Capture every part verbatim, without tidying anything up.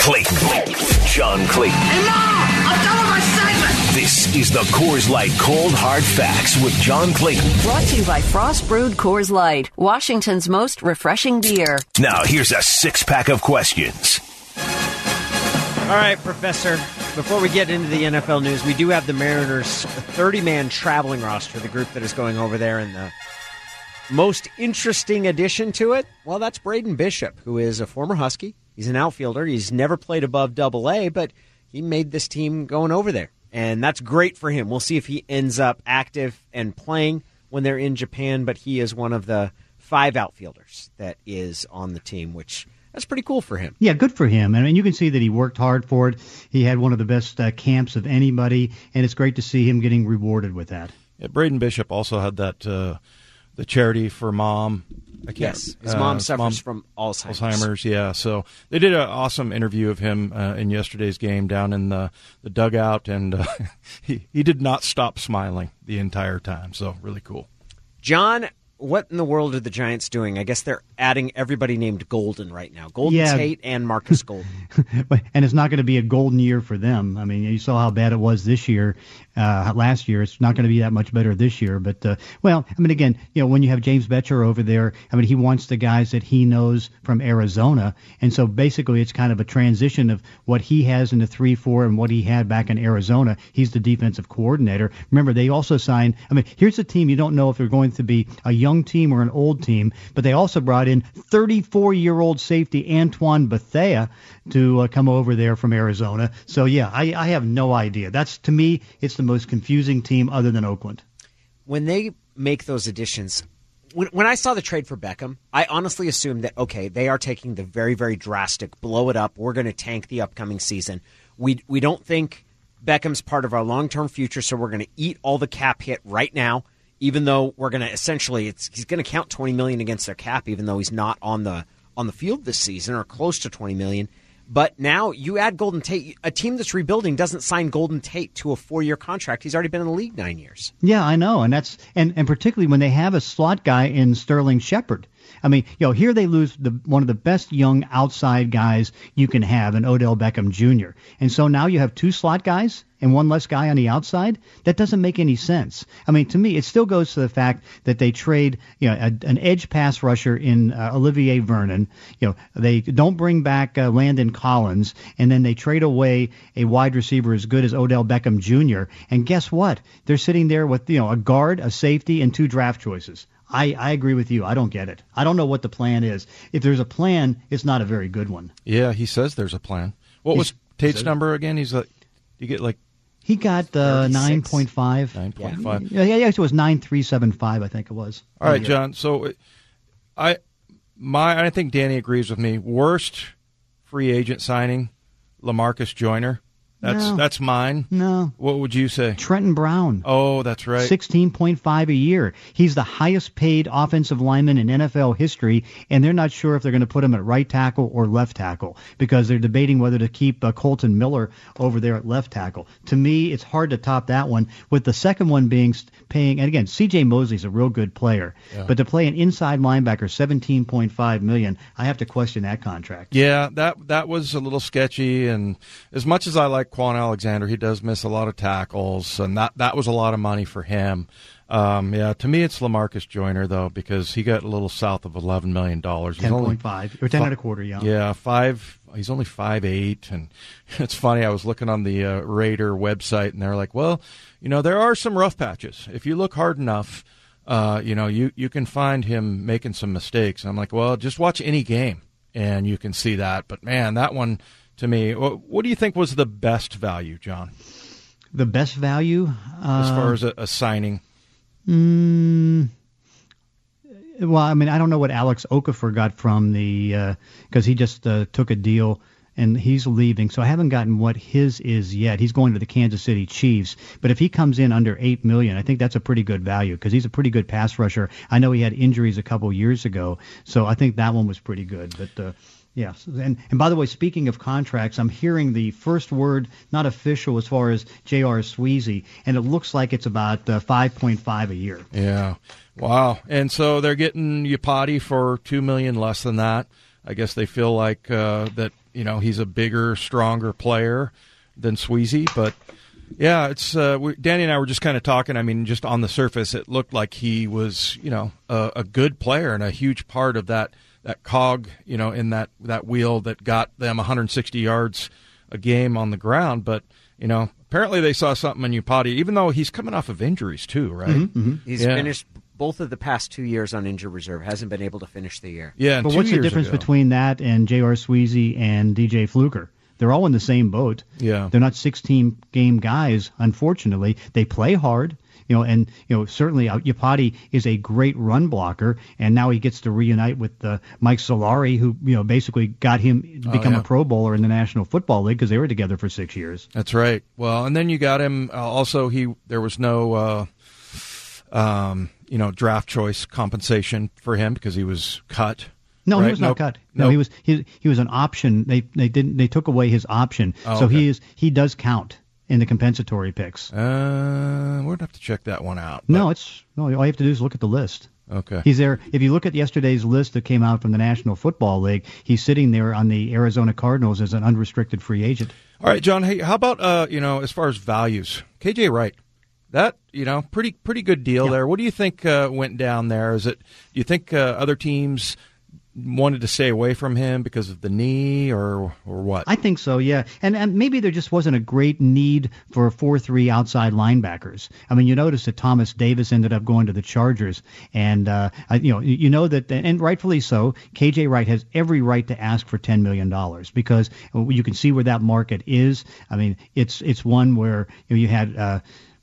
Clayton. John Clayton. Hey, Mom! I'm done with my segment! This is the Coors Light Cold Hard Facts with John Clayton. Brought to you by Frost Brewed Coors Light, Washington's most refreshing beer. Now, here's a six-pack of questions. All right, Professor, before we get into the N F L news, we do have the Mariners' thirty-man traveling roster, the group that is going over there, and the most interesting addition to it, well, that's Braden Bishop, who is a former Husky. He's an outfielder. He's never played above double A, but he made this team going over there, and that's great for him. We'll see if he ends up active and playing when they're in Japan, but he is one of the five outfielders that is on the team, which that's pretty cool for him. Yeah, good for him. I mean, you can see that he worked hard for it. He had one of the best uh, camps of anybody, and it's great to see him getting rewarded with that. Yeah, Braden Bishop also had that uh, the charity for mom. I can't, yes, his mom uh, suffers mom, from Alzheimer's. Alzheimer's, yeah. So they did an awesome interview of him uh, in yesterday's game down in the, the dugout, and uh, he, he did not stop smiling the entire time. So really cool. John, what in the world are the Giants doing? I guess they're adding everybody named Golden right now. Golden yeah. Tate and Marcus Golden. And it's not going to be a golden year for them. I mean, you saw how bad it was this year, uh, last year. It's not going to be that much better this year. But, uh, well, I mean, again, you know, when you have James Betcher over there, I mean, he wants the guys that he knows from Arizona. And so basically it's kind of a transition of what he has in the three four and what he had back in Arizona. He's the defensive coordinator. Remember, they also signed, I mean, here's a team you don't know if they're going to be a young team or an old team, but they also brought in thirty-four-year-old safety Antoine Bethea to uh, come over there from Arizona. So, yeah, I, I have no idea. That's, to me, it's the most confusing team other than Oakland. When they make those additions, when, when I saw the trade for Beckham, I honestly assumed that, okay, they are taking the very, very drastic, blow it up, we're going to tank the upcoming season. We, we don't think Beckham's part of our long-term future, so we're going to eat all the cap hit right now. Even though we're going to essentially, it's, he's going to count twenty million dollars against their cap, even though he's not on the on the field this season or close to twenty million dollars. But now you add Golden Tate. A team that's rebuilding doesn't sign Golden Tate to a four-year contract. He's already been in the league nine years. Yeah, I know, and that's and, and particularly when they have a slot guy in Sterling Shepard. I mean, you know, here they lose the one of the best young outside guys you can have in Odell Beckham Junior And so now you have two slot guys and one less guy on the outside. That doesn't make any sense. I mean, to me, it still goes to the fact that they trade, you know, a, an edge pass rusher in uh, Olivier Vernon. You know, they don't bring back uh, Landon Collins, and then they trade away a wide receiver as good as Odell Beckham Junior And guess what? They're sitting there with, you know, a guard, a safety, and two draft choices. I, I agree with you. I don't get it. I don't know what the plan is. If there's a plan, it's not a very good one. Yeah, he says there's a plan. What He's, was Tate's number again? He's like, you get like he got uh, nine point five. Nine point five. Yeah, yeah, yeah. It was nine three seven five. I think it was. All right, John. So, I my I think Danny agrees with me. Worst free agent signing, LaMarcus Joyner. That's no. that's mine. No. What would you say? Trenton Brown. Oh, that's right. sixteen point five a year. He's the highest paid offensive lineman in N F L history, and they're not sure if they're going to put him at right tackle or left tackle because they're debating whether to keep uh, Colton Miller over there at left tackle. To me, it's hard to top that one, with the second one being paying, and again, C J Mosley's a real good player, yeah. but to play an inside linebacker seventeen point five million dollars, I have to question that contract. Yeah, that that was a little sketchy, and as much as I like Quan Alexander, he does miss a lot of tackles, and that, that was a lot of money for him. Um, yeah, to me it's LaMarcus Joyner, though, because he got a little south of eleven million dollars. ten point five, or ten and a quarter, yeah. Yeah, five. He's only five eight, and it's funny, I was looking on the uh, Raider website, and they're like, well, you know, there are some rough patches. If you look hard enough, uh, you know, you, you can find him making some mistakes. And I'm like, well, just watch any game, and you can see that. But, man, that one... To me, what do you think was the best value, John? The best value? As far uh, as a, a signing? Mm, well, I mean, I don't know what Alex Okafor got from the – because uh, he just uh, took a deal and he's leaving. So I haven't gotten what his is yet. He's going to the Kansas City Chiefs. But if he comes in under eight million dollars, I think that's a pretty good value because he's a pretty good pass rusher. I know he had injuries a couple years ago, so I think that one was pretty good. But uh, – Yes, and and by the way, speaking of contracts, I'm hearing the first word, not official as far as J R. Sweezy, and it looks like it's about uh, five point five a year. Yeah, wow. And so they're getting Yapati for two million dollars less than that. I guess they feel like uh, that you know, he's a bigger, stronger player than Sweezy. But, yeah, it's uh, we, Danny and I were just kind of talking. I mean, just on the surface, it looked like he was, you know, a, a good player and a huge part of that that cog, you know, in that, that wheel that got them one hundred sixty yards a game on the ground. But, you know, apparently they saw something in Iupati, even though he's coming off of injuries too, right? Mm-hmm, mm-hmm. He's yeah. finished both of the past two years on injured reserve. Hasn't been able to finish the year. Yeah, but two what's the years difference ago. between that and J R. Sweezy and D J Fluker? They're all in the same boat. Yeah. They're not sixteen-game guys, unfortunately. They play hard. You know, and you know certainly uh, Iupati is a great run blocker, and now he gets to reunite with uh, Mike Solari, who you know basically got him to become oh, yeah. a Pro Bowler in the National Football League because they were together for six years. That's right. Well, and then you got him. Uh, also, he there was no, uh, um, you know, draft choice compensation for him because he was cut. No, right? he was not nope. cut. No, Nope. he was he, he was an option. They they didn't they took away his option, Oh, so okay. he is he does count in the compensatory picks. Uh, we're gonna have to check that one out. No, but- it's no. All you have to do is look at the list. okay. He's there. If you look at yesterday's list that came out from the National Football League, he's sitting there on the Arizona Cardinals as an unrestricted free agent. All right, John. Hey, how about uh, you know, as far as values, K J Wright, that you know, pretty pretty good deal Yeah. there. What do you think uh, went down there? Is it? Do you think uh, other teams wanted to stay away from him because of the knee, or or what? I think so, yeah. And and maybe there just wasn't a great need for four three outside linebackers. I mean, you notice that Thomas Davis ended up going to the Chargers, and uh, I- you know you know that, and rightfully so. K J Wright has every right to ask for ten million dollars because you can see where that market is. I mean, it's it's one where you know, you had. Uh,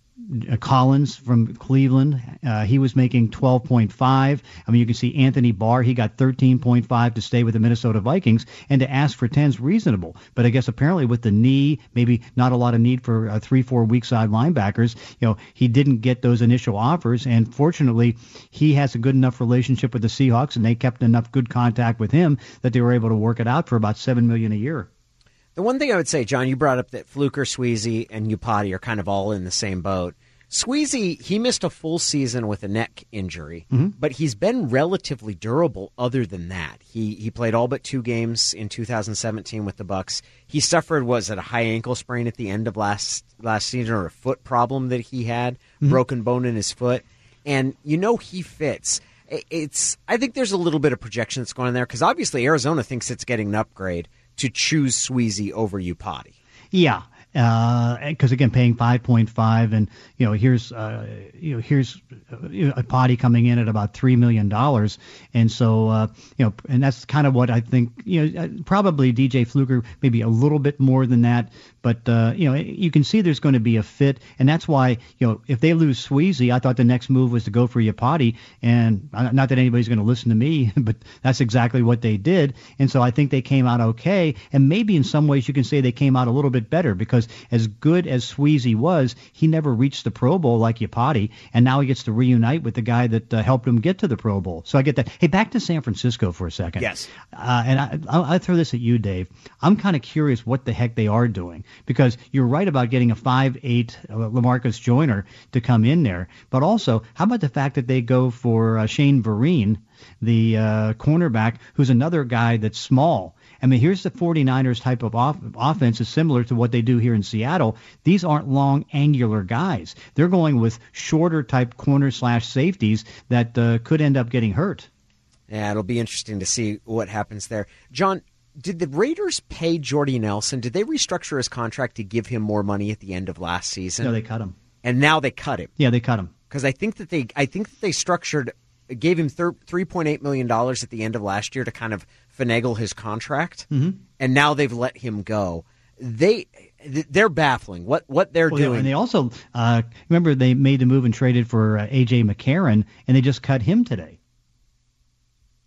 Collins from Cleveland, uh, he was making twelve point five. I mean, you can see Anthony Barr, he got thirteen point five to stay with the Minnesota Vikings, and to ask for ten is reasonable. But I guess apparently with the knee, maybe not a lot of need for uh, three, four weak side linebackers. You know, he didn't get those initial offers, and fortunately, he has a good enough relationship with the Seahawks, and they kept enough good contact with him that they were able to work it out for about seven million dollars a year. The one thing I would say, John, you brought up that Fluker, Sweezy, and Iupati are kind of all in the same boat. Sweezy, he missed a full season with a neck injury, mm-hmm. but he's been relatively durable other than that. He he played all but two games in two thousand seventeen with the Bucs. He suffered, was it a high ankle sprain at the end of last last season, or a foot problem that he had, mm-hmm. broken bone in his foot, and you know he fits. It's I think there's a little bit of projection that's going on there, because obviously Arizona thinks it's getting an upgrade to choose Sweezy over Iupati. Yeah, because uh, again, paying five point five, and you know, here's uh, you know, here's a Potty coming in at about three million dollars, and so uh, you know, and that's kind of what I think. You know, probably D J Fluker maybe a little bit more than that, but uh, you know, you can see there's going to be a fit, and that's why you know, if they lose Sweezy, I thought the next move was to go for Iupati, and not that anybody's going to listen to me, but that's exactly what they did, and so I think they came out okay, and maybe in some ways you can say they came out a little bit better, because as good as Sweezy was, he never reached the Pro Bowl like Iupati, and now he gets to reunite with the guy that uh, helped him get to the Pro Bowl. So I get that. Hey, back to San Francisco for a second. Yes. Uh, and I, I, I throw this at you, Dave. I'm kind of curious what the heck they are doing, because you're right about getting a five eight uh, LaMarcus Joyner to come in there, but also how about the fact that they go for uh, Shane Vereen, the uh, cornerback, who's another guy that's small. I mean, here's the 49ers type of off- offense is similar to what they do here in Seattle. These aren't long, angular guys. They're going with shorter type corner slash safeties that uh, could end up getting hurt. Yeah, it'll be interesting to see what happens there. John, did the Raiders pay Jordy Nelson? Did they restructure his contract to give him more money at the end of last season? No, they cut him. And now they cut him. Yeah, they cut him. Because I think that they, I think that they structured, gave him three point eight million dollars at the end of last year to kind of finagle his contract, mm-hmm. and now they've let him go. They, they're baffling. What what they're well, doing. Yeah, and they also uh, remember they made the move and traded for uh, A J McCarron, and they just cut him today.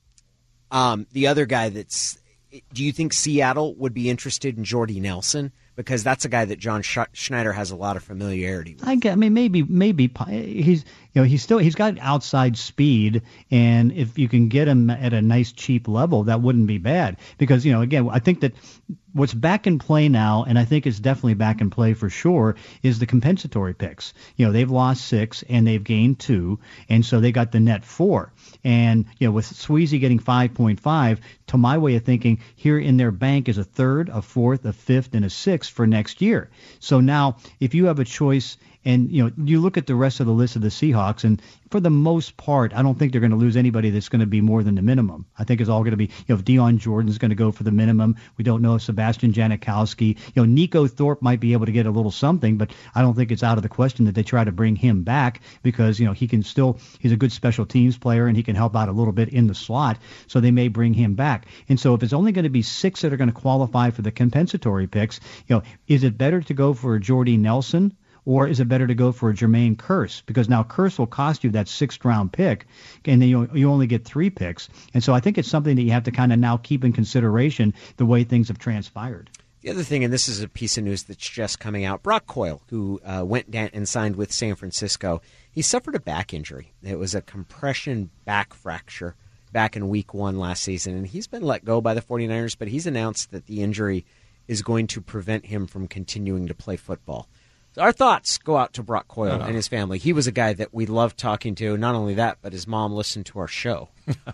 Um, the other guy that's, do you think Seattle would be interested in Jordy Nelson? because that's a guy that John Sch- Schneider has a lot of familiarity with. I, get, I mean, maybe maybe he's you know he's still he's got outside speed, and if you can get him at a nice cheap level, that wouldn't be bad. Because you know, again, I think that what's back in play now, and I think it's definitely back in play for sure, is the compensatory picks. You know, they've lost six and they've gained two, and so they got the net four. And you know, with Sweezy getting five point five, to my way of thinking, here in their bank is a third, a fourth, a fifth, and a sixth for next year. So now, if you have a choice, and you know, you look at the rest of the list of the Seahawks, and for the most part, I don't think they're going to lose anybody that's going to be more than the minimum. I think it's all going to be, you know, if Deion Jordan's going to go for the minimum. We don't know if Sebastian Janikowski, you know, Nico Thorpe might be able to get a little something, but I don't think it's out of the question that they try to bring him back because, you know, he can still, he's a good special teams player and he can help out a little bit in the slot. So they may bring him back. And so if it's only going to be six that are going to qualify for the compensatory picks, you know, is it better to go for a Jordy Nelson? Or is it better to go for a Jermaine Kearse? Because now Kearse will cost you that sixth round pick, and then you you only get three picks. And so I think it's something that you have to kind of now keep in consideration the way things have transpired. The other thing, and this is a piece of news that's just coming out, Brock Coyle, who uh, went down and signed with San Francisco, he suffered a back injury. It was a compression back fracture back in week one last season, and he's been let go by the 49ers, but he's announced that the injury is going to prevent him from continuing to play football. So our thoughts go out to Brock Coyle uh-huh. and his family. He was a guy that we loved talking to. Not only that, but his mom listened to our show.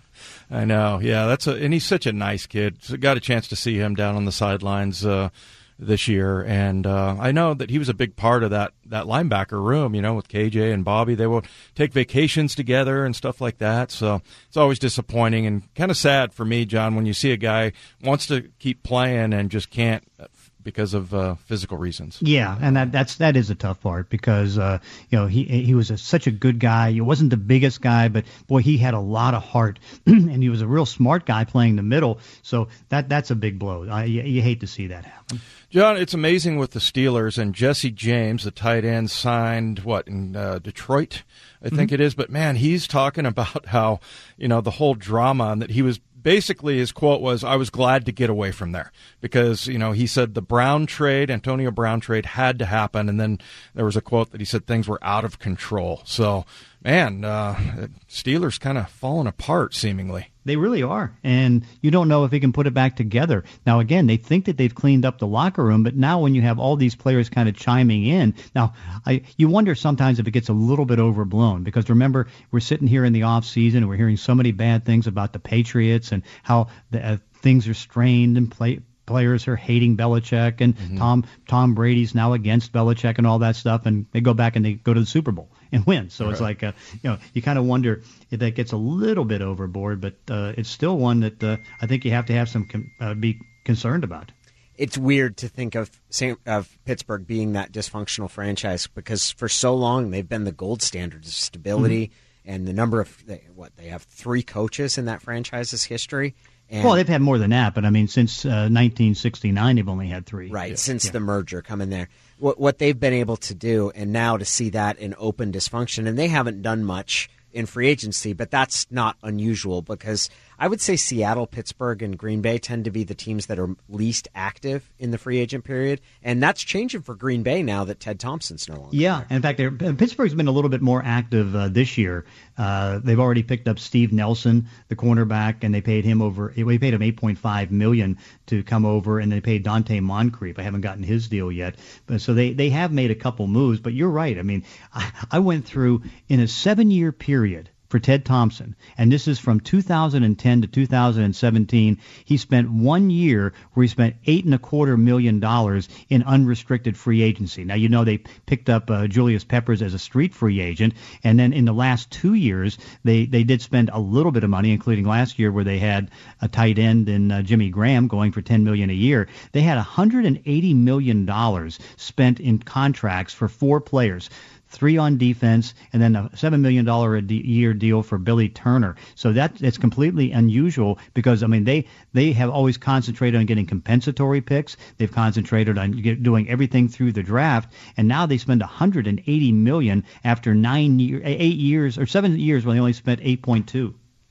I know. Yeah, that's a, and he's such a nice kid. So got a chance to see him down on the sidelines uh, this year, and uh, I know that he was a big part of that that linebacker room. You know, with K J and Bobby, they would take vacations together and stuff like that. So it's always disappointing and kind of sad for me, John, when you see a guy wants to keep playing and just can't because of uh, physical reasons. Yeah, and that that's that is a tough part because uh, you know he he was a, such a good guy. He wasn't the biggest guy, but boy, he had a lot of heart, and he was a real smart guy playing the middle. So that that's a big blow. I, you, you hate to see that happen. John, it's amazing with the Steelers and Jesse James, the tight end, signed what in uh, Detroit, I think mm-hmm. it is. But man, he's talking about how you know the whole drama and that he was. Basically, his quote was, I was glad to get away from there because, you know, he said the Brown trade, Antonio Brown trade had to happen. And then there was a quote that he said things were out of control. So, man, uh, Steelers kind of falling apart seemingly. They really are. And you don't know if he can put it back together. Now, again, they think that they've cleaned up the locker room, but now when you have all these players kind of chiming in, now I, you wonder sometimes if it gets a little bit overblown because remember, we're sitting here in the off season and we're hearing so many bad things about the Patriots and how the, uh, things are strained and play. Players are hating Belichick and mm-hmm. Tom Tom Brady's now against Belichick and all that stuff, and they go back and they go to the Super Bowl and win. So right. It's like, uh, you know, you kind of wonder if that gets a little bit overboard, but uh, it's still one that uh, I think you have to have some com- uh, be concerned about. It's weird to think of Saint, of Pittsburgh being that dysfunctional franchise because for so long they've been the gold standard of stability mm-hmm. and the number of what they have three coaches in that franchise's history. And well, they've had more than that, but I mean, since uh, nineteen sixty-nine, they've only had three. Right, yeah. since yeah. the merger coming there. What, what they've been able to do, and now to see that in open dysfunction, and they haven't done much in free agency, but that's not unusual because I would say Seattle, Pittsburgh, and Green Bay tend to be the teams that are least active in the free agent period, and that's changing for Green Bay now that Ted Thompson's no longer Yeah, there. in fact, Pittsburgh's been a little bit more active uh, this year. Uh, they've already picked up Steve Nelson, the cornerback, and they paid him over. We paid him eight point five million dollars to come over, and they paid Dante Moncrief. I haven't gotten his deal yet, but so they they have made a couple moves. But you're right. I mean, I, I went through in a seven-year period for Ted Thompson, and this is from two thousand ten to two thousand seventeen. He spent one year where he spent eight and a quarter million dollars in unrestricted free agency. Now, you know, they picked up uh, Julius Peppers as a street free agent, and then in the last two years, they, they did spend a little bit of money, including last year where they had a tight end in uh, Jimmy Graham going for ten million dollars a year. They had one hundred eighty million dollars spent in contracts for four players. Three on defense, and then a seven million dollars a de- year deal for Billy Turner. So that it's completely unusual because, I mean, they, they have always concentrated on getting compensatory picks. They've concentrated on get, doing everything through the draft, and now they spend one hundred eighty million dollars after nine year, eight years or seven years when they only spent eight point two.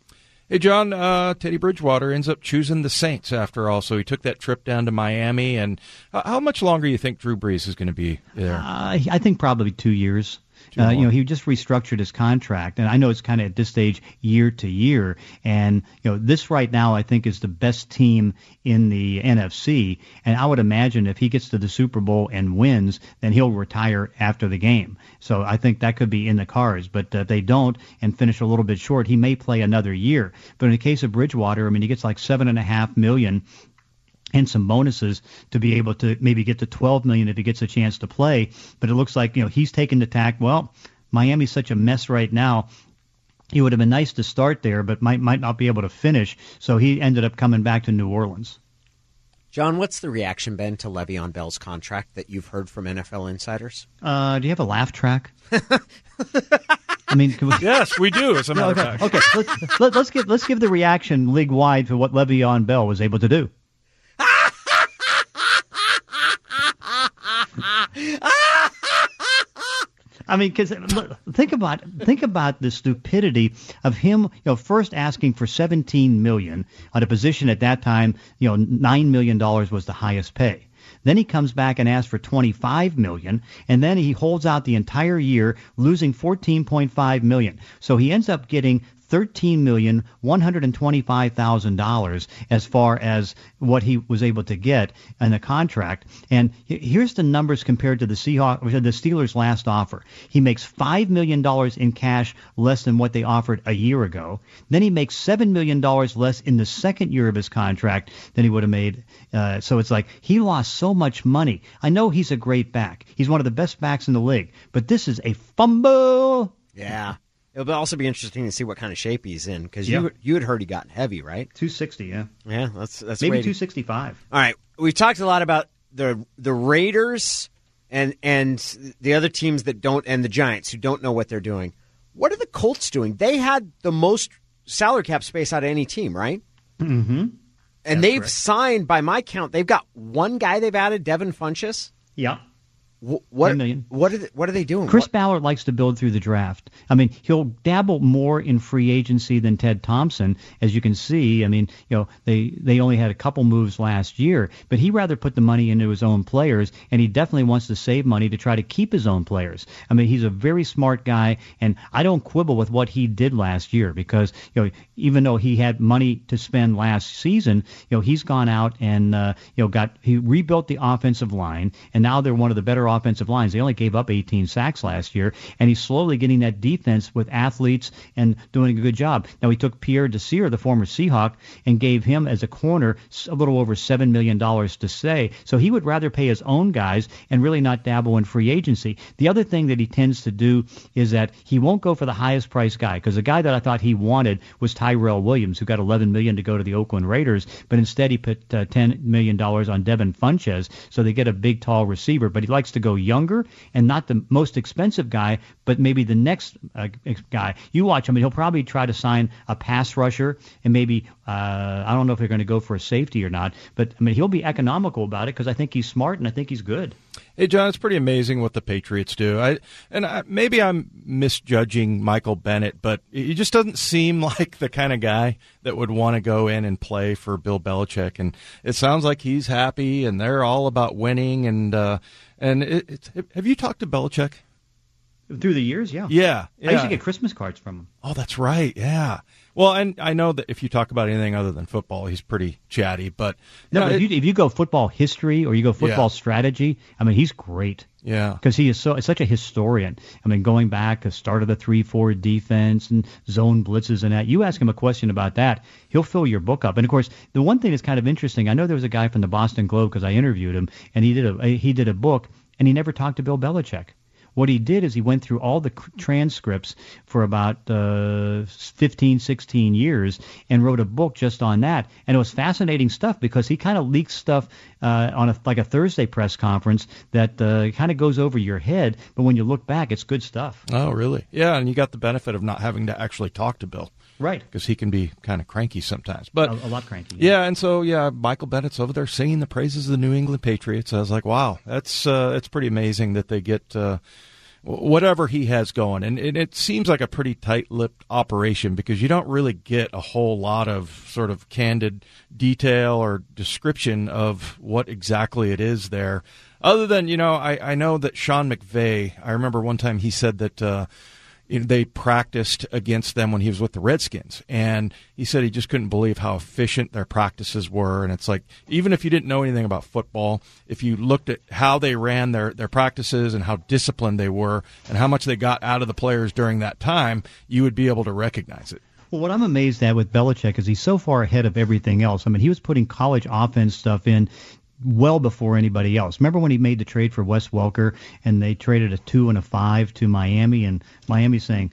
Hey, John, uh, Teddy Bridgewater ends up choosing the Saints after all, so he took that trip down to Miami. And uh, how much longer do you think Drew Brees is going to be there? Uh, I think probably two years. Uh, you know, he just restructured his contract, and I know it's kind of at this stage year to year. And you know, this right now I think is the best team in the N F C. And I would imagine if he gets to the Super Bowl and wins, then he'll retire after the game. So I think that could be in the cards. But uh, if they don't and finish a little bit short, he may play another year. But in the case of Bridgewater, I mean, he gets like seven and a half million. And some bonuses to be able to maybe get to twelve million dollars if he gets a chance to play. But it looks like, you know, he's taken the tack. Well, Miami's such a mess right now. It would have been nice to start there, but might might not be able to finish. So he ended up coming back to New Orleans. John, what's the reaction been to Le'Veon Bell's contract that you've heard from N F L insiders? Uh, do you have a laugh track? I mean, can we... Yes, we do. As a matter okay, of fact. okay. Let's, let, let's give let's give the reaction league wide for what Le'Veon Bell was able to do. I mean, because think about think about the stupidity of him. You know, first asking for seventeen million dollars at a position at that time. You know, nine million dollars was the highest pay. Then he comes back and asks for twenty-five million dollars, and then he holds out the entire year, losing fourteen point five million dollars. So he ends up getting thirteen million one hundred twenty-five thousand dollars as far as what he was able to get in the contract. And here's the numbers compared to the Seahawks, the Steelers' last offer. He makes five million dollars in cash less than what they offered a year ago. Then he makes seven million dollars less in the second year of his contract than he would have made. Uh, so it's like he lost so much money. I know he's a great back. He's one of the best backs in the league. But this is a fumble. Yeah. It'll also be interesting to see what kind of shape he's in, because Yeah. you you had heard he got heavy, right? two sixty, yeah. Yeah, that's that's Maybe way to- two sixty-five. All right, we've talked a lot about the the Raiders and and the other teams that don't, and the Giants who don't know what they're doing. What are the Colts doing? They had the most salary cap space out of any team, right? Mm-hmm. And That's they've correct. signed, by my count, they've got one guy they've added, Devin Funchess. Yeah. Wh- What ten million. what are they, what are they doing? Chris What- Ballard likes to build through the draft. I mean, he'll dabble more in free agency than Ted Thompson, as you can see. I mean, you know, they they only had a couple moves last year, but he rather put the money into his own players, and he definitely wants to save money to try to keep his own players. I mean, he's a very smart guy, and I don't quibble with what he did last year because, you know, even though he had money to spend last season, you know, he's gone out and uh, you know got he rebuilt the offensive line, and now they're one of the better offensive lines. They only gave up eighteen sacks last year, and he's slowly getting that defense with athletes and doing a good job. Now, he took Pierre Desir, the former Seahawk, and gave him as a corner a little over seven million dollars to stay. So he would rather pay his own guys and really not dabble in free agency. The other thing that he tends to do is that he won't go for the highest priced guy, because the guy that I thought he wanted was Tyrell Williams, who got eleven million dollars to go to the Oakland Raiders, but instead he put uh, ten million dollars on Devin Funchess, so they get a big, tall receiver. But he likes to go young and not the most expensive guy, but maybe the next uh, guy. You watch him, I mean, he'll probably try to sign a pass rusher, and maybe, uh, I don't know if they're going to go for a safety or not, but I mean, he'll be economical about it because I think he's smart and I think he's good. Hey, John, it's pretty amazing what the Patriots do. I and I, maybe I'm misjudging Michael Bennett, but he just doesn't seem like the kind of guy that would want to go in and play for Bill Belichick. And it sounds like he's happy, and they're all about winning. And uh, and it, it's, have you talked to Belichick? Through the years, yeah. Yeah, yeah. I used to get Christmas cards from him. Oh, that's right. Yeah. Well, and I know that if you talk about anything other than football, he's pretty chatty. But No, you know, but if, it- you, if you go football history or you go football Yeah. strategy, I mean, he's great. yeah. Because he is so such a historian. I mean, going back to start of the three four defense and zone blitzes and that. You ask him a question about that, he'll fill your book up. And of course, the one thing that's kind of interesting, I know there was a guy from the Boston Globe because I interviewed him, and he did a he did a book, and he never talked to Bill Belichick. What he did is he went through all the transcripts for about uh, fifteen, sixteen years and wrote a book just on that. And it was fascinating stuff because he kind of leaks stuff uh, on a, like a Thursday press conference that uh, kind of goes over your head. But when you look back, it's good stuff. Oh, really? Yeah, and you got the benefit of not having to actually talk to Bill. Right. Because he can be kind of cranky sometimes. But A, a lot cranky. yeah, and so yeah, Michael Bennett's over there singing the praises of the New England Patriots. I was like, wow, that's uh, it's pretty amazing that they get uh, whatever he has going. And it, it seems like a pretty tight-lipped operation because you don't really get a whole lot of sort of candid detail or description of what exactly it is there. Other than, you know, I, I know that Sean McVay, I remember one time he said that uh, they practiced against them when he was with the Redskins. And he said he just couldn't believe how efficient their practices were. And it's like, even if you didn't know anything about football, if you looked at how they ran their, their practices and how disciplined they were and how much they got out of the players during that time, you would be able to recognize it. Well, what I'm amazed at with Belichick is he's so far ahead of everything else. I mean, he was putting college offense stuff in well before anybody else. Remember when he made the trade for Wes Welker and they traded a two and a five to Miami, and Miami saying,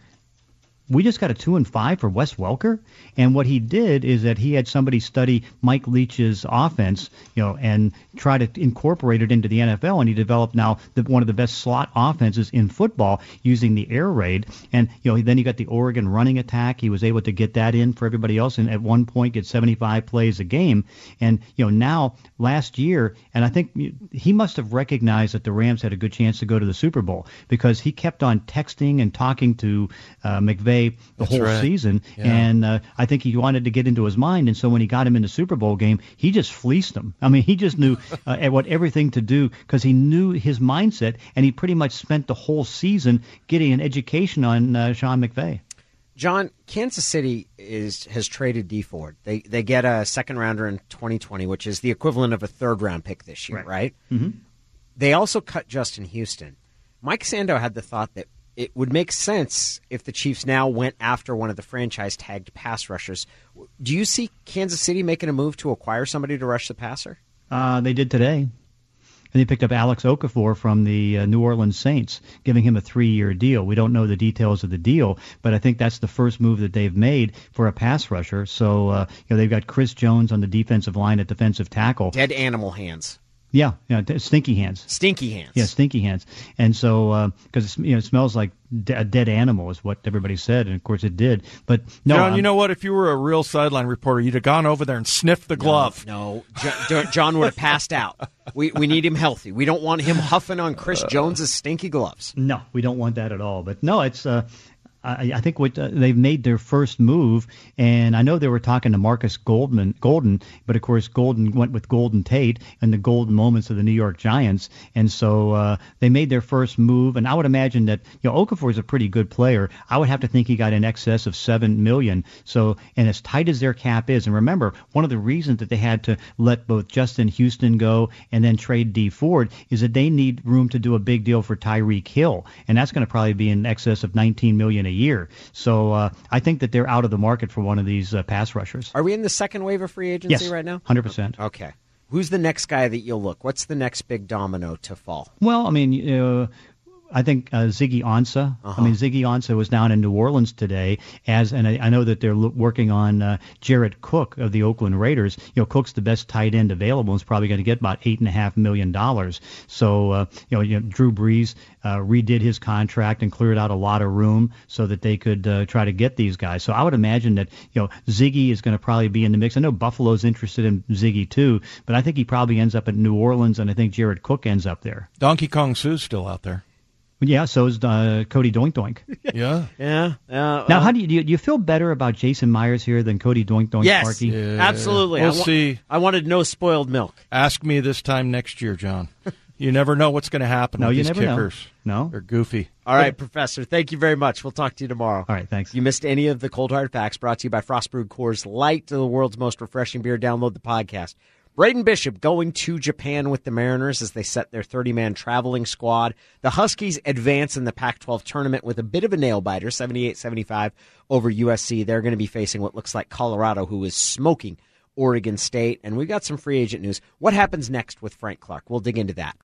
we just got a two and five for Wes Welker? And what he did is that he had somebody study Mike Leach's offense, you know, and try to incorporate it into the N F L. And he developed now the, one of the best slot offenses in football using the air raid. And, you know, then you got the Oregon running attack. He was able to get that in for everybody else. And at one point get seventy-five plays a game. And, you know, now last year, and I think he must have recognized that the Rams had a good chance to go to the Super Bowl because he kept on texting and talking to uh, McVay the That's whole right. season, Yeah. and uh, I think he wanted to get into his mind, and so when he got him in the Super Bowl game, he just fleeced him. I mean, he just knew uh, what everything to do because he knew his mindset, and he pretty much spent the whole season getting an education on uh, Sean McVay. John, Kansas City is has traded Dee Ford. They they get a second rounder in twenty twenty, which is the equivalent of a third round pick this year, right? Right. right? Mm-hmm. They also cut Justin Houston. Mike Sando had the thought that it would make sense if the Chiefs now went after one of the franchise-tagged pass rushers. Do you see Kansas City making a move to acquire somebody to rush the passer? Uh, they did today. And they picked up Alex Okafor from the uh, New Orleans Saints, giving him a three-year deal. We don't know the details of the deal, but I think that's the first move that they've made for a pass rusher. So, uh, you know, they've got Chris Jones on the defensive line at defensive tackle. Dead animal hands. Yeah, yeah, t- stinky hands. Stinky hands. Yeah, stinky hands. And so, because uh, you know, it smells like d- a dead animal is what everybody said, and of course it did. But no, John, I'm, you know what? If you were a real sideline reporter, you'd have gone over there and sniffed the glove. No, no. John would have passed out. We we need him healthy. We don't want him huffing on Chris Jones's stinky gloves. No, we don't want that at all. But no, it's. Uh, I, I think what uh, they've made their first move, and I know they were talking to Marcus Goldman, Golden, but of course Golden went with Golden Tate and the golden moments of the New York Giants, and so uh, they made their first move. And I would imagine that you know Okafor is a pretty good player. I would have to think he got in excess of seven million. So, and as tight as their cap is, and remember, one of the reasons that they had to let both Justin Houston go and then trade Dee Ford is that they need room to do a big deal for Tyreek Hill, and that's going to probably be in excess of nineteen million a year. So uh, I think that they're out of the market for one of these uh, pass rushers. Are we in the second wave of free agency Yes, right now? one hundred percent. Okay. Who's the next guy that you'll look? What's the next big domino to fall? Well, I mean, uh, I think uh, Ziggy Ansah. Uh-huh. I mean, Ziggy Ansah was down in New Orleans today, as and I, I know that they're lo- working on uh, Jared Cook of the Oakland Raiders. You know, Cook's the best tight end available and is probably going to get about eight and a half million dollars. So, uh, you know, you know, Drew Brees uh, redid his contract and cleared out a lot of room so that they could uh, try to get these guys. So I would imagine that you know Ziggy is going to probably be in the mix. I know Buffalo's interested in Ziggy too, but I think he probably ends up at New Orleans, and I think Jared Cook ends up there. Donkey Kong Sue's still out there. Yeah, so is uh, Cody Doink Doink. Yeah. Yeah. Uh, Now, how do you, do you do you feel better about Jason Myers here than Cody Doink Doink Yes, Parkey? Yeah. absolutely. We'll I wa- see. I wanted no spoiled milk. Ask me this time next year, John. You never know what's going to happen No, with you these never know. kickers. No. They're goofy. All right, Professor, thank you very much. We'll talk to you tomorrow. All right, thanks. If you missed any of the Cold Hard Facts, brought to you by Frost Brewed Coors Light, the world's most refreshing beer. Download the podcast. Braden Bishop going to Japan with the Mariners as they set their thirty-man traveling squad. The Huskies advance in the Pac twelve tournament with a bit of a nail-biter, seventy-eight seventy-five over U S C. They're going to be facing what looks like Colorado, who is smoking Oregon State. And we've got some free agent news. What happens next with Frank Clark? We'll dig into that.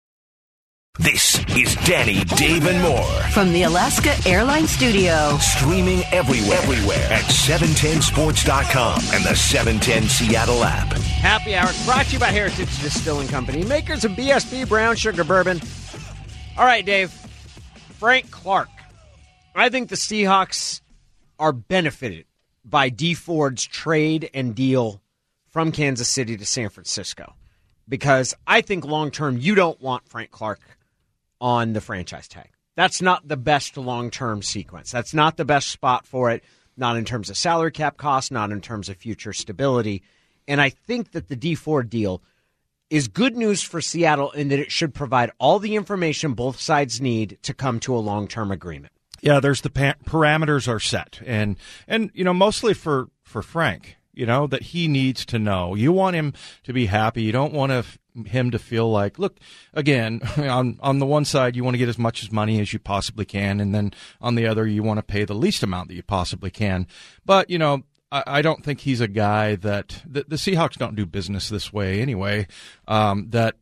This is Danny, Dave, and more. From the Alaska Airlines Studio. Streaming everywhere, everywhere at seven ten sports dot com and the seven ten Seattle app. Happy Hour brought to you by Heritage Distilling Company, makers of B S B Brown Sugar Bourbon. All right, Dave. Frank Clark. I think the Seahawks are benefited by Dee Ford's trade and deal from Kansas City to San Francisco because I think long-term you don't want Frank Clark on the franchise tag. That's not the best long-term sequence. That's not the best spot for it, not in terms of salary cap costs, not in terms of future stability. And I think that the Dee Ford deal is good news for Seattle in that it should provide all the information both sides need to come to a long-term agreement. Yeah, there's the pa- parameters are set. And, and you know, mostly for, for Frank, you know, that he needs to know. You want him to be happy. You don't want to, him to feel like, look, again, on, on the one side, you want to get as much as money as you possibly can. And then on the other, you want to pay the least amount that you possibly can. But, you know, I, I don't think he's a guy that the, the Seahawks don't do business this way anyway, um, that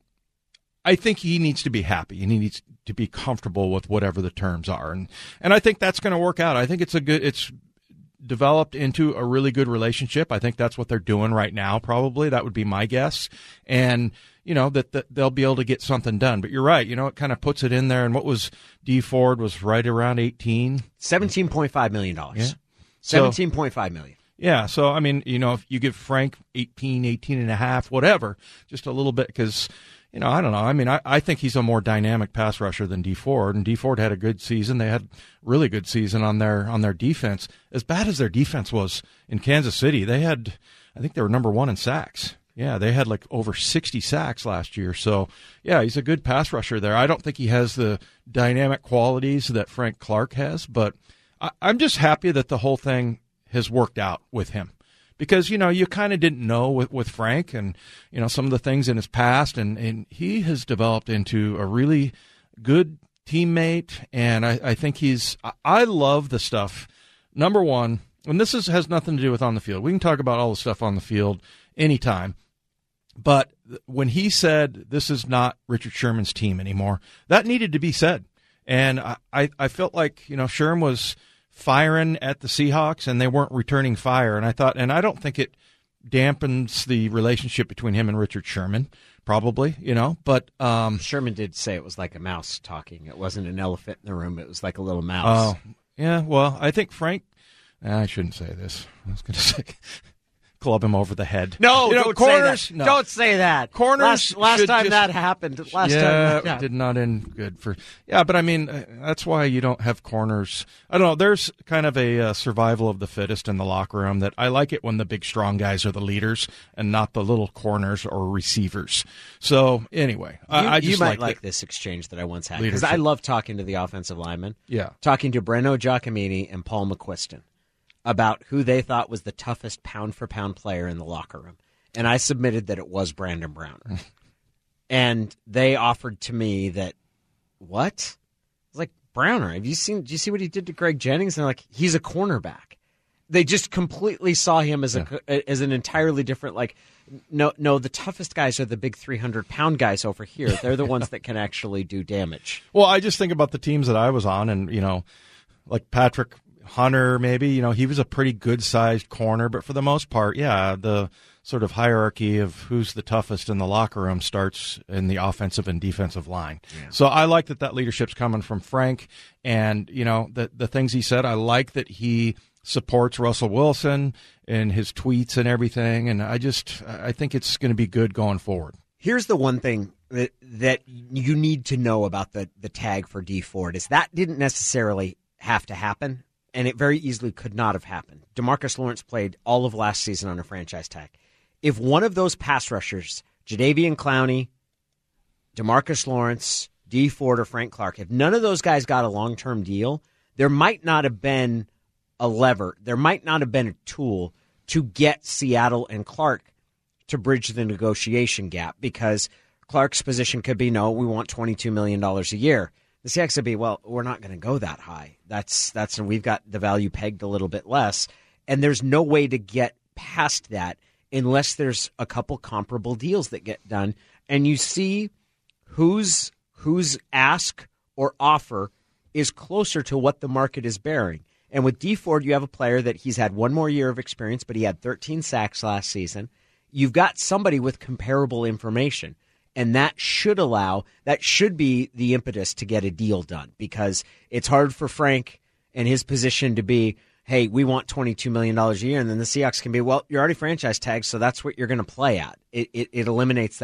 I think he needs to be happy and he needs to be comfortable with whatever the terms are. And, and I think that's going to work out. I think it's a good, it's developed into a really good relationship. I think that's what they're doing right now, probably. That would be my guess. And, you know, that, that they'll be able to get something done. But you're right. You know, it kind of puts it in there. And what was Dee Ford was right around eighteen? seventeen point five million dollars. Yeah. seventeen point five million dollars. Yeah. So, I mean, you know, if you give Frank eighteen, eighteen and a half, whatever, just a little bit, because, you know, I don't know. I mean, I, I think he's a more dynamic pass rusher than Dee Ford, and Dee Ford had a good season. They had really good season on their on their defense. As bad as their defense was in Kansas City, they had, I think they were number one in sacks. Yeah, they had like over sixty sacks last year. So, yeah, he's a good pass rusher there. I don't think he has the dynamic qualities that Frank Clark has, but I, I'm just happy that the whole thing has worked out with him. Because, you know, you kind of didn't know with, with Frank and, you know, some of the things in his past, and, and he has developed into a really good teammate, and I, I think he's – I love the stuff. Number one, and this is, has nothing to do with on the field. We can talk about all the stuff on the field anytime, but when he said this is not Richard Sherman's team anymore, that needed to be said. And I, I, I felt like, you know, Sherman was – firing at the Seahawks, and they weren't returning fire. And I thought, and I don't think it dampens the relationship between him and Richard Sherman, probably, you know. But um, Sherman did say it was like a mouse talking. It wasn't an elephant in the room. It was like a little mouse. Oh, yeah. Well, I think Frank. I shouldn't say this. I was going to say. Club him over the head. No, you know, don't corners. Say that. No. Don't say that. Corners. Last, last time just, that happened. Last yeah, time that happened. it did not end good for. Yeah, but I mean, that's why you don't have corners. I don't know. There's kind of a uh, survival of the fittest in the locker room. That I like it when the big, strong guys are the leaders and not the little corners or receivers. So anyway, you, I, I just you might like, like the, this exchange that I once had because leadership. I love talking to the offensive linemen. Yeah, talking to Breno Giacomini and Paul McQuiston about who they thought was the toughest pound-for-pound player in the locker room. And I submitted that it was Brandon Browner. And they offered to me that, what? I was like, Browner, have you seen, do you see what he did to Greg Jennings? And they're like, he's a cornerback. They just completely saw him as a yeah. as an entirely different, like, no, no, the toughest guys are the big three hundred pound guys over here. They're the ones that can actually do damage. Well, I just think about the teams that I was on, and, you know, like Patrick Hunter, maybe, you know, he was a pretty good-sized corner, but for the most part, yeah, the sort of hierarchy of who's the toughest in the locker room starts in the offensive and defensive line. Yeah. So I like that that leadership's coming from Frank, and, you know, the the things he said, I like that he supports Russell Wilson in his tweets and everything, and I just, I think it's going to be good going forward. Here's the one thing that, that you need to know about the, the tag for Dee Ford is that didn't necessarily have to happen. And it very easily could not have happened. DeMarcus Lawrence played all of last season on a franchise tag. If one of those pass rushers, Jadeveon Clowney, DeMarcus Lawrence, Dee Ford, or Frank Clark, if none of those guys got a long-term deal, there might not have been a lever, there might not have been a tool to get Seattle and Clark to bridge the negotiation gap, because Clark's position could be, no, we want twenty-two million dollars a year. The Seahawks would be, well, we're not going to go that high. That's that's and we've got the value pegged a little bit less, and there's no way to get past that unless there's a couple comparable deals that get done, and you see whose whose ask or offer is closer to what the market is bearing. And with Dee Ford, you have a player that he's had one more year of experience, but he had thirteen sacks last season. You've got somebody with comparable information. And that should allow, that should be the impetus to get a deal done, because it's hard for Frank and his position to be, hey, we want twenty-two million dollars a year. And then the Seahawks can be, well, you're already franchise tagged, so that's what you're going to play at. It, it, it eliminates that.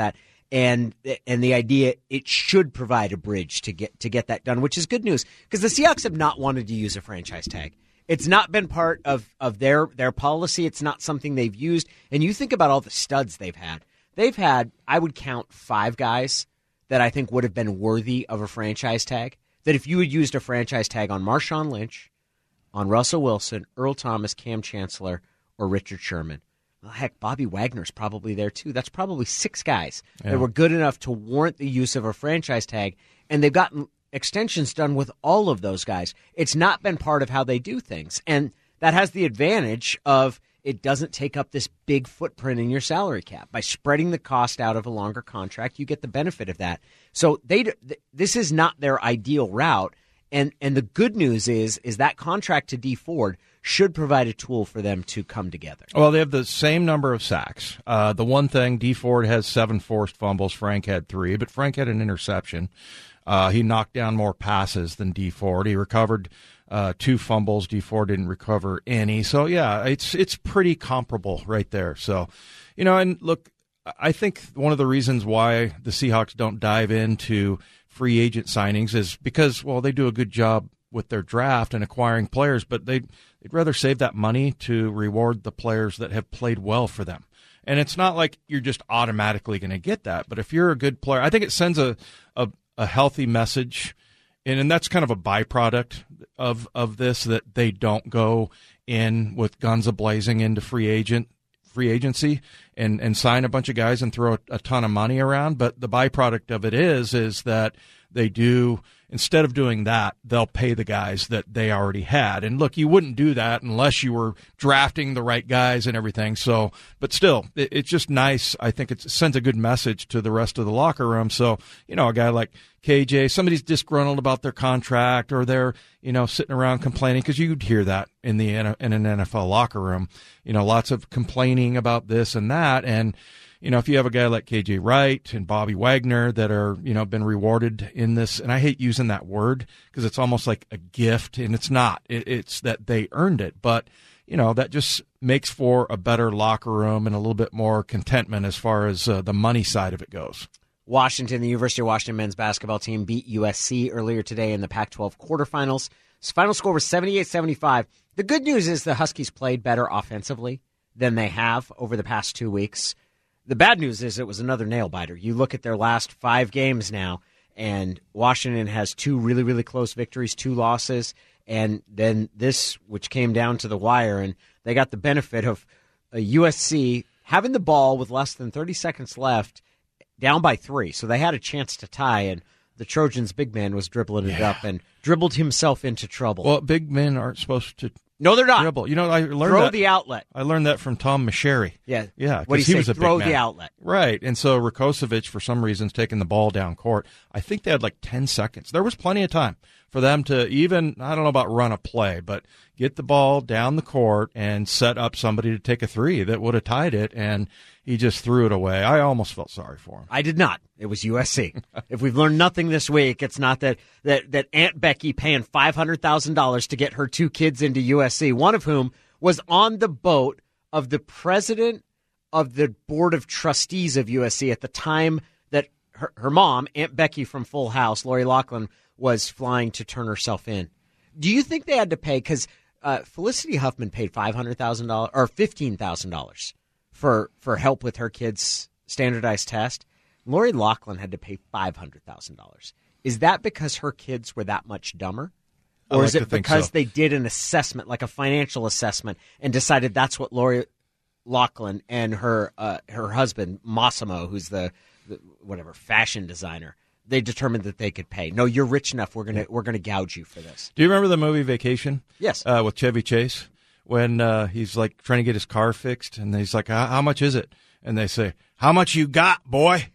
And and the idea, it should provide a bridge to get to get that done, which is good news because the Seahawks have not wanted to use a franchise tag. It's not been part of, of their, their policy. It's not something they've used. And you think about all the studs they've had. They've had, I would count five guys that I think would have been worthy of a franchise tag. That if you had used a franchise tag on Marshawn Lynch, on Russell Wilson, Earl Thomas, Cam Chancellor, or Richard Sherman. Well, heck, Bobby Wagner's probably there too. That's probably six guys yeah. that were good enough to warrant the use of a franchise tag, and they've gotten extensions done with all of those guys. It's not been part of how they do things, and that has the advantage of it doesn't take up this big footprint in your salary cap. By spreading the cost out of a longer contract, you get the benefit of that. So they this is not their ideal route, and and the good news is is that contract to Dee Ford should provide a tool for them to come together. Well, they have the same number of sacks. Uh, the one thing, Dee Ford has seven forced fumbles. Frank had three, but Frank had an interception. Uh, he knocked down more passes than Dee Ford. He recovered uh, two fumbles. Dee Ford didn't recover any. So, yeah, it's it's pretty comparable right there. So, you know, and look, I think one of the reasons why the Seahawks don't dive into free agent signings is because, well, they do a good job with their draft and acquiring players, but they'd, they'd rather save that money to reward the players that have played well for them. And it's not like you're just automatically going to get that. But if you're a good player, I think it sends a, a, a healthy message, and, and that's kind of a byproduct of, of this, that they don't go in with guns a-blazing into free agent free agency and, and sign a bunch of guys and throw a, a ton of money around. But the byproduct of it is is that they do, instead of doing that, they'll pay the guys that they already had. And look, you wouldn't do that unless you were drafting the right guys and everything. So, but still, it, it's just nice. I think it sends a good message to the rest of the locker room. So, you know, a guy like K J, somebody's disgruntled about their contract or they're, you know, sitting around complaining, because you'd hear that in the in an N F L locker room. You know, lots of complaining about this and that. And, you know, if you have a guy like K J Wright and Bobby Wagner that are, you know, been rewarded in this, and I hate using that word because it's almost like a gift, and it's not. It, it's that they earned it. But, you know, that just makes for a better locker room and a little bit more contentment as far as uh, the money side of it goes. Washington, the University of Washington men's basketball team beat U S C earlier today in the Pac twelve quarterfinals. His final score was seventy-eight seventy-five. The good news is the Huskies played better offensively than they have over the past two weeks. The bad news is it was another nail-biter. You look at their last five games now, and Washington has two really, really close victories, two losses, and then this, which came down to the wire, and they got the benefit of a U S C having the ball with less than thirty seconds left, down by three. So they had a chance to tie, and the Trojans' big man was dribbling it yeah. up and dribbled himself into trouble. Well, big men aren't supposed to No, they're not. dribble. You know, I learned Throw that. the outlet. I learned that from Tom Meschery. Yeah. Yeah. What do you he say? was a Throw big the man. outlet. Right. And so Rakocevic, for some reason, is taking the ball down court. I think they had like ten seconds. There was plenty of time for them to even, I don't know about run a play, but get the ball down the court and set up somebody to take a three that would have tied it, and he just threw it away. I almost felt sorry for him. I did not. It was U S C. If we've learned nothing this week, it's not that, that, that Aunt Becky paying five hundred thousand dollars to get her two kids into U S C, one of whom was on the boat of the president of the board of trustees of U S C at the time that her, her mom, Aunt Becky from Full House, Lori Loughlin, was flying to turn herself in. Do you think they had to pay? Because uh, Felicity Huffman paid five hundred thousand dollars or fifteen thousand dollars for for help with her kids' standardized test. Lori Loughlin had to pay five hundred thousand dollars. Is that because her kids were that much dumber? Or like is it because so. they did an assessment, like a financial assessment, and decided that's what Lori Loughlin and her uh, her husband, Massimo, who's the, the whatever fashion designer, they determined that they could pay. No, you're rich enough. We're gonna we're gonna gouge you for this. Do you remember the movie Vacation? Yes. Uh, with Chevy Chase, when uh, he's like trying to get his car fixed, and he's like, "How much is it?" And they say, "How much you got, boy?"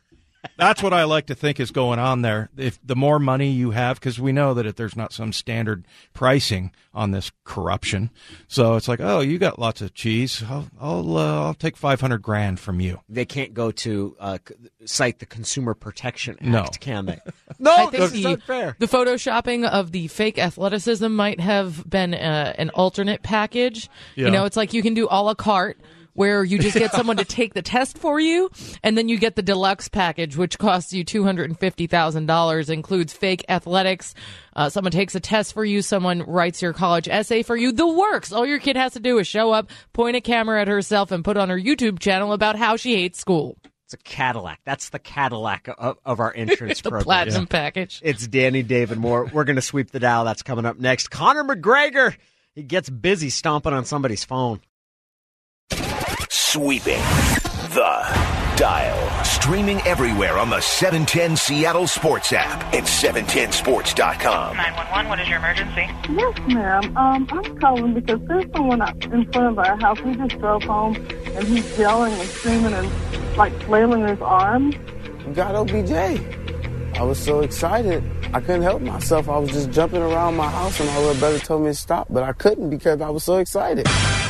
That's what I like to think is going on there. If the more money you have, because we know that if there's not some standard pricing on this corruption, so it's like, oh, you got lots of cheese. I'll I'll, uh, I'll take five hundred grand from you. They can't go to uh, cite the Consumer Protection Act, no. can they? No, I think this the, is unfair. The photoshopping of the fake athleticism might have been uh, an alternate package. Yeah. You know, it's like you can do a la carte where you just get someone to take the test for you, and then you get the deluxe package, which costs you two hundred fifty thousand dollars, includes fake athletics. Uh, someone takes a test for you. Someone writes your college essay for you. The works. All your kid has to do is show up, point a camera at herself, and put on her YouTube channel about how she hates school. It's a Cadillac. That's the Cadillac of, of our entrance the program. platinum yeah. package. It's Danny David Moore. We're going to sweep the dial. That's coming up next. Conor McGregor. He gets busy stomping on somebody's phone. Sweeping the dial. Streaming everywhere on the seven ten Seattle Sports app and seven ten sports dot com. nine one one, what is your emergency? Yes, ma'am. Um, I'm calling because there's someone up in front of our house. We just drove home, and he's yelling and screaming and, like, flailing his arms. Got O B J. I was so excited. I couldn't help myself. I was just jumping around my house, and my little brother told me to stop, but I couldn't because I was so excited.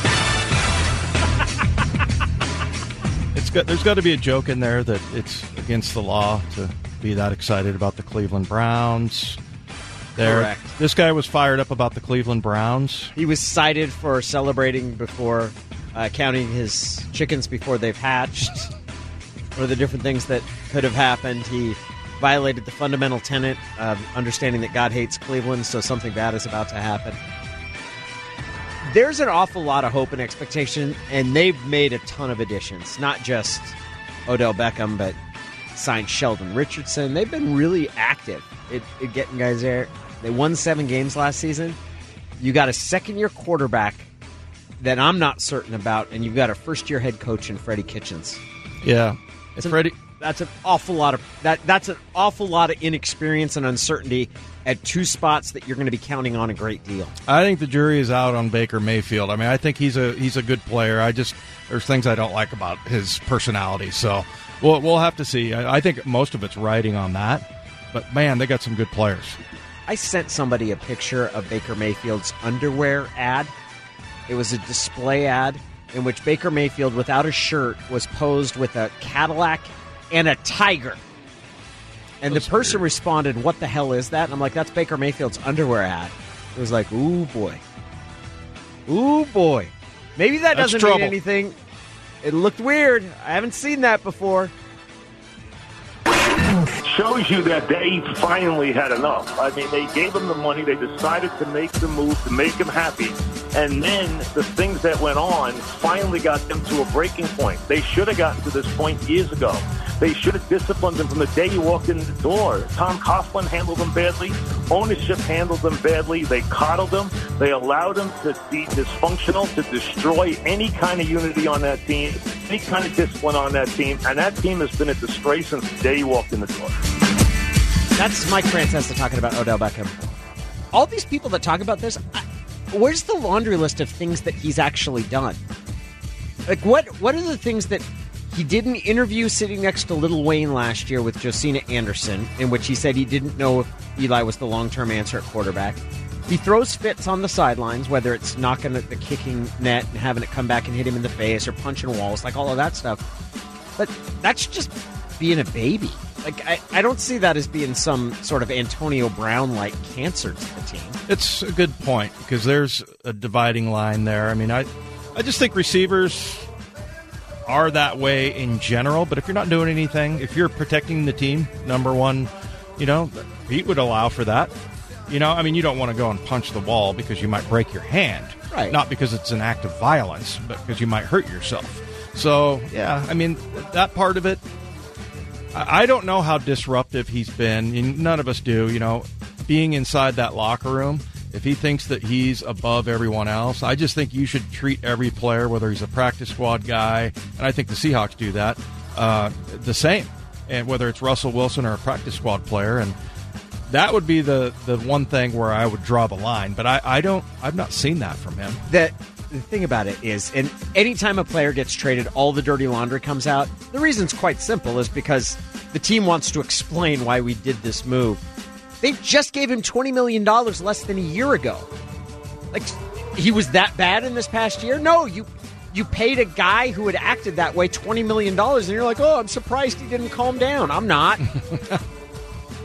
It's got, there's got to be a joke in there that it's against the law to be that excited about the Cleveland Browns. There, Correct. This guy was fired up about the Cleveland Browns. He was cited for celebrating before uh, counting his chickens before they've hatched. One of the different things that could have happened. He violated the fundamental tenet of understanding that God hates Cleveland, so something bad is about to happen. There's an awful lot of hope and expectation, and they've made a ton of additions. Not just Odell Beckham, but signed Sheldon Richardson. They've been really active at, at getting guys there. They won seven games last season. You got a second-year quarterback that I'm not certain about, and you've got a first-year head coach in Freddie Kitchens. Yeah, It's Freddie. That's an awful lot of that. That's an awful lot of inexperience and uncertainty at two spots that you're going to be counting on a great deal. I think the jury is out on Baker Mayfield. I mean, I think he's a he's a good player. I just there's things I don't like about his personality. So we'll we'll have to see. I, I think most of it's riding on that. But man, they got some good players. I sent somebody a picture of Baker Mayfield's underwear ad. It was a display ad in which Baker Mayfield, without a shirt, was posed with a Cadillac and a tiger. And That's the person weird. responded, "What the hell is that?" And I'm like, "That's Baker Mayfield's underwear ad." It was like, ooh, boy. Ooh, boy. Maybe that That's doesn't trouble. mean anything. It looked weird. I haven't seen that before. Shows you that they finally had enough. I mean, they gave him the money. They decided to make the move to make him happy. And then the things that went on finally got them to a breaking point. They should have gotten to this point years ago. They should have disciplined him from the day you walked in the door. Tom Coughlin handled them badly. Ownership handled them badly. They coddled them. They allowed them to be dysfunctional, to destroy any kind of unity on that team, any kind of discipline on that team. And that team has been a disgrace since the day you walked in the door. That's Mike Francesa talking about Odell Beckham. All these people that talk about this, I, where's the laundry list of things that he's actually done? Like, what? What are the things that he did an interview sitting next to Lil Wayne last year with Josina Anderson, in which he said he didn't know if Eli was the long-term answer at quarterback. He throws fits on the sidelines, whether it's knocking at the kicking net and having it come back and hit him in the face or punching walls, like all of that stuff. But that's just being a baby. Like, I, I don't see that as being some sort of Antonio Brown-like cancer to the team. It's a good point because there's a dividing line there. I mean, I, I just think receivers are that way in general, but if you're not doing anything, if you're protecting the team, number one, you know, Pete would allow for that. You know, I mean, you don't want to go and punch the wall because you might break your hand. Right. Not because it's an act of violence, but because you might hurt yourself. So, yeah, I mean, that part of it, I don't know how disruptive he's been. None of us do, you know, being inside that locker room. If he thinks that he's above everyone else, I just think you should treat every player, whether he's a practice squad guy, and I think the Seahawks do that, uh, the same, and whether it's Russell Wilson or a practice squad player. And that would be the, the one thing where I would draw the line. But I, I don't, I've not seen that from him. The, the thing about it is, and anytime a player gets traded, all the dirty laundry comes out. The reason's quite simple, is because the team wants to explain why we did this move. They just gave him twenty million dollars less than a year ago. Like, he was that bad in this past year? No, you you paid a guy who had acted that way twenty million dollars, and you're like, oh, I'm surprised he didn't calm down. I'm not.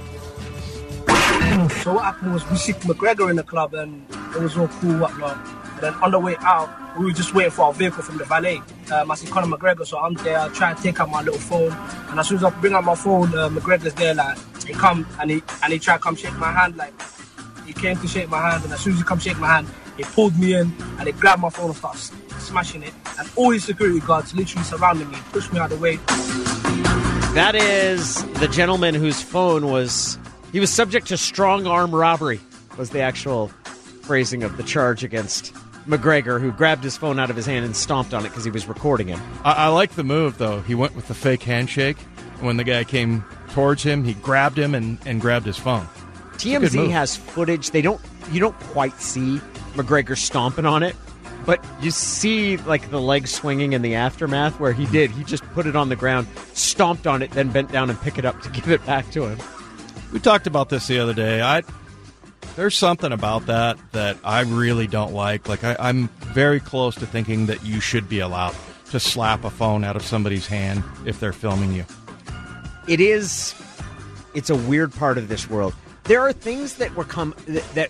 So what happened was we sick McGregor in the club, and it was all cool, whatnot. And then on the way out, we were just waiting for our vehicle from the valet. Um, I see Conor McGregor, so I'm there. I try to take out my little phone, and as soon as I bring out my phone, uh, McGregor's there. Like he come and he and he tried to come shake my hand. Like he came to shake my hand, and as soon as he come shake my hand, he pulled me in and he grabbed my phone and started smashing it. And all his security guards literally surrounded me, pushed me out of the way. That is the gentleman whose phone was, he was subject to strong arm robbery, was the actual phrasing of the charge against McGregor, who grabbed his phone out of his hand and stomped on it because he was recording him. I, I like the move, though. He went with the fake handshake. When the guy came towards him, he grabbed him and, and grabbed his phone. T M Z has footage. They don't, you don't quite see McGregor stomping on it, but you see like the legs swinging in the aftermath where he did. He just put it on the ground, stomped on it, then bent down and picked it up to give it back to him. We talked about this the other day. I There's something about that that I really don't like. Like I, I'm very close to thinking that you should be allowed to slap a phone out of somebody's hand if they're filming you. It is, it's a weird part of this world. There are things that were come that, that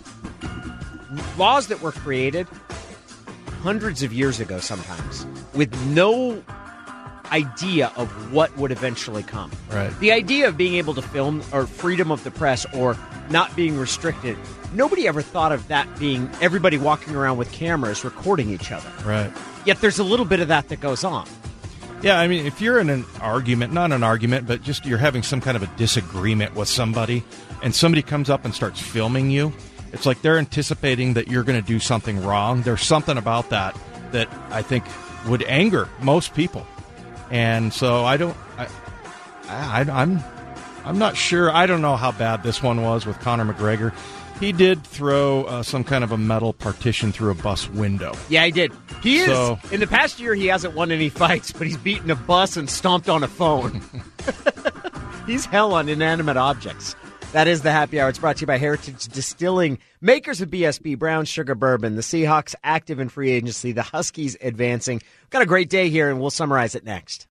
laws that were created hundreds of years ago sometimes with no idea of what would eventually come. Right. The idea of being able to film or freedom of the press or not being restricted, nobody ever thought of that being everybody walking around with cameras recording each other. Right. Yet there's a little bit of that that goes on. Yeah, I mean, if you're in an argument, not an argument, but just you're having some kind of a disagreement with somebody, and somebody comes up and starts filming you, it's like they're anticipating that you're going to do something wrong. There's something about that that I think would anger most people. And so I don't, I, I, I'm, I'm not sure. I don't know how bad this one was with Conor McGregor. He did throw uh, some kind of a metal partition through a bus window. Yeah, he did. He is, so, in the past year, he hasn't won any fights, but he's beaten a bus and stomped on a phone. He's hell on inanimate objects. That is the Happy Hour. It's brought to you by Heritage Distilling, makers of B S B Brown Sugar Bourbon, the Seahawks active in free agency, the Huskies advancing. Got a great day here, and we'll summarize it next.